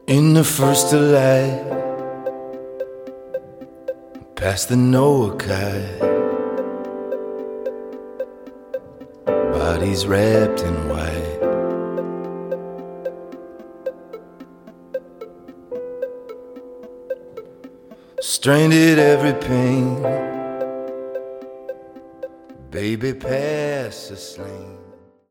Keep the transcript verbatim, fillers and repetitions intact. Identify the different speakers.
Speaker 1: In the first of light, past the Noakai, bodies wrapped in white. Stranded every pain, baby, pass the sling.